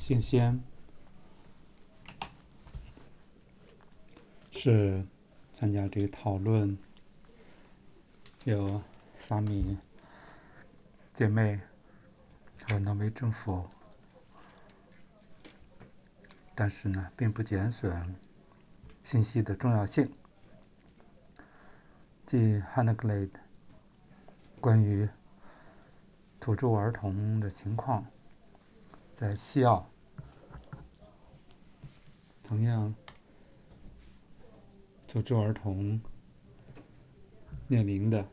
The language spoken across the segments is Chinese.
先先是参加这个讨论，有萨米姐妹和挪威政府，但是呢，并不减损信息的重要性。即 Hanneglade 关于土著儿童的情况，在西澳同样土著儿童面临的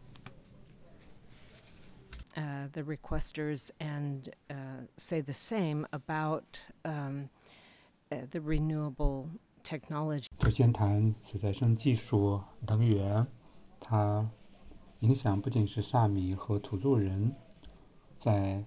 the requesters and say the same about the renewable technology. 首先谈水再生技术、能源，它影响不仅是萨米和土著人，在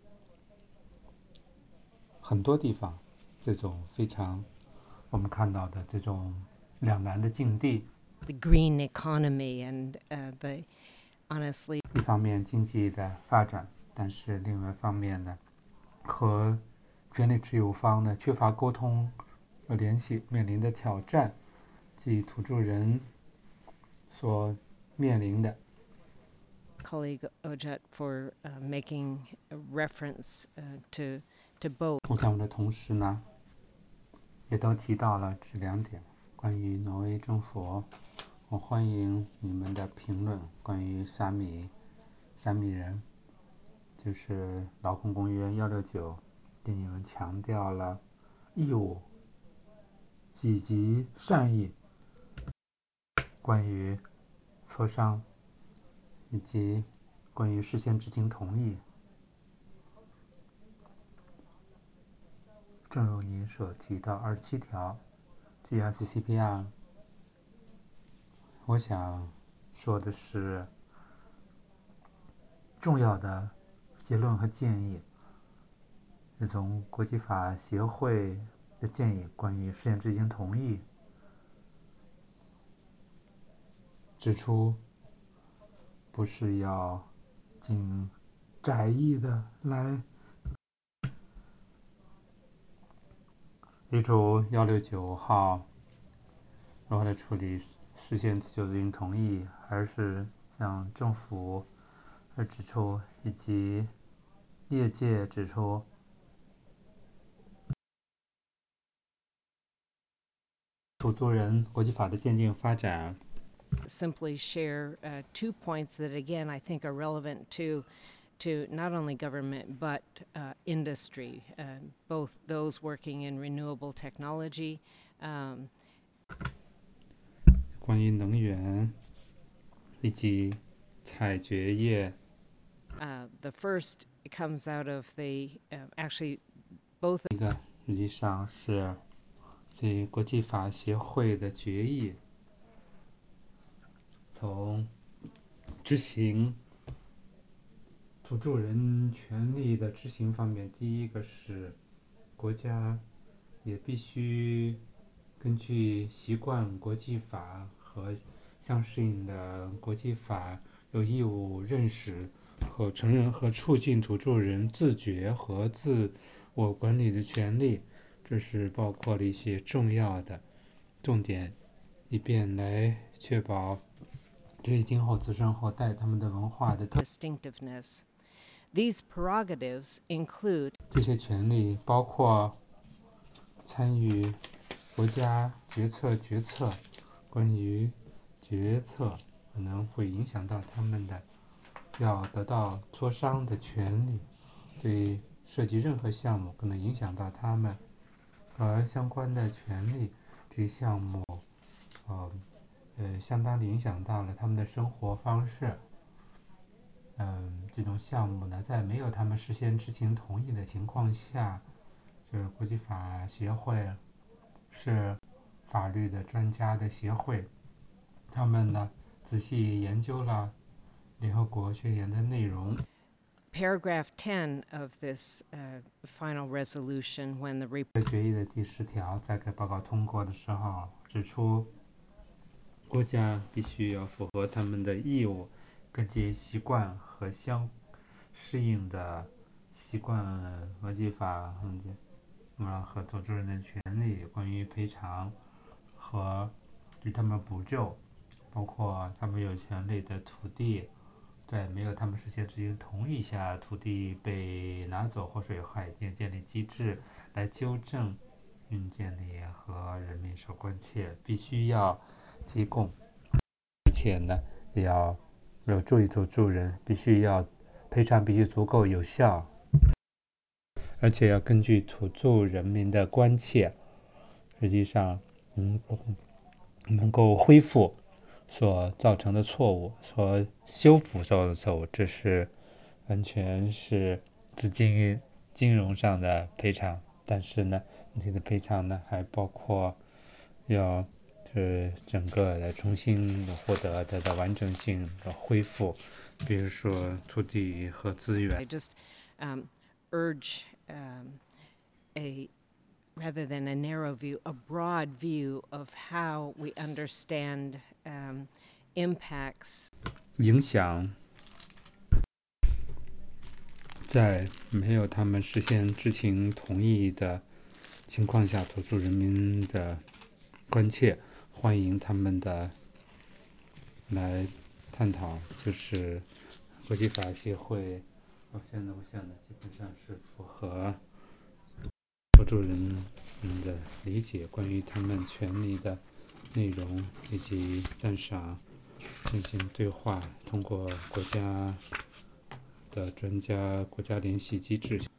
很多地方，这种非常我们看到的这种两难的境地。 The green economy and honestly, 一方面经济的发展，但是另外一方面呢，和权力持有方呢缺乏沟通和联系，面临的挑战，即土著人所面临的。 colleague Ojat for making a reference to both. 我想我的同事呢，也都提到了这两点。关于挪威政府，我欢迎你们的评论。关于萨米人，就是劳工公约169，对你们强调了义务以及善意。关于磋商以及关于事先知情同意，正如您所提到27条 GRCCPR， 我想说的是重要的结论和建议，是从国际法协会的建议，关于事先知情同意，指出不是要仅窄义的来遗嘱169号如何来处理事先自由知情同意，而是向政府指出以及业界指出，土著人国际法的渐进发展。 Simply share 2 points that again I think are relevant to not only government but industry, both those working in renewable technology. 关于能源以及采掘业。 The first comes out of the actually both. 一个实际上是对国际法协会的决议，从执行土著人权利的执行方面，第一个是国家也必须根据习惯国际法和相适应的国际法，有义务认识和承认和促进土著人自觉和自我管理的权利，这是包括了一些重要的重点，以便来确保对今后自身后代他们的文化的 distinctiveness. These prerogatives include 这些权利包括参与国家决策，关于决策可能会影响到他们的要得到磋商的权利，对涉及任何项目可能影响到他们和相关的权利，这些项目相当地影响到了他们的生活方式。这种项目呢，在没有他们事先知情同意的情况下，就是国际法协会是法律的专家的协会，他们呢仔细研究了联合国宣言的内容。 Paragraph 10 of this final resolution, when the 决议的第10条在该报告通过的时候指出，国家必须要符合他们的义务，根据习惯和相适应的习惯国际法和土著人的权利，关于赔偿和对他们补救，包括他们有权利的土地，在没有他们事先执行同意下，土地被拿走或是有害，建立机制来纠正建立和人民受关切，必须要提供，而且呢，也要有助于土著人，必须要赔偿必须足够有效，而且要根据土著人民的关切，实际上能够恢复所造成的错误，所修复所有的错误，这是完全是资金融上的赔偿。但是呢，问题的赔偿呢，还包括要整个的重新获得它的完整性的恢复，比如说土地和资源。 I just urge rather than a narrow view, a broad view of how we understand impacts 影响在没有他们事先知情同意的情况下，土著人民的关切，欢迎他们的来探讨，就是国际法协会现在基本上是符合土著人民的理解，关于他们权利的内容以及赞赏进行对话，通过国家的专家、国家联系机制。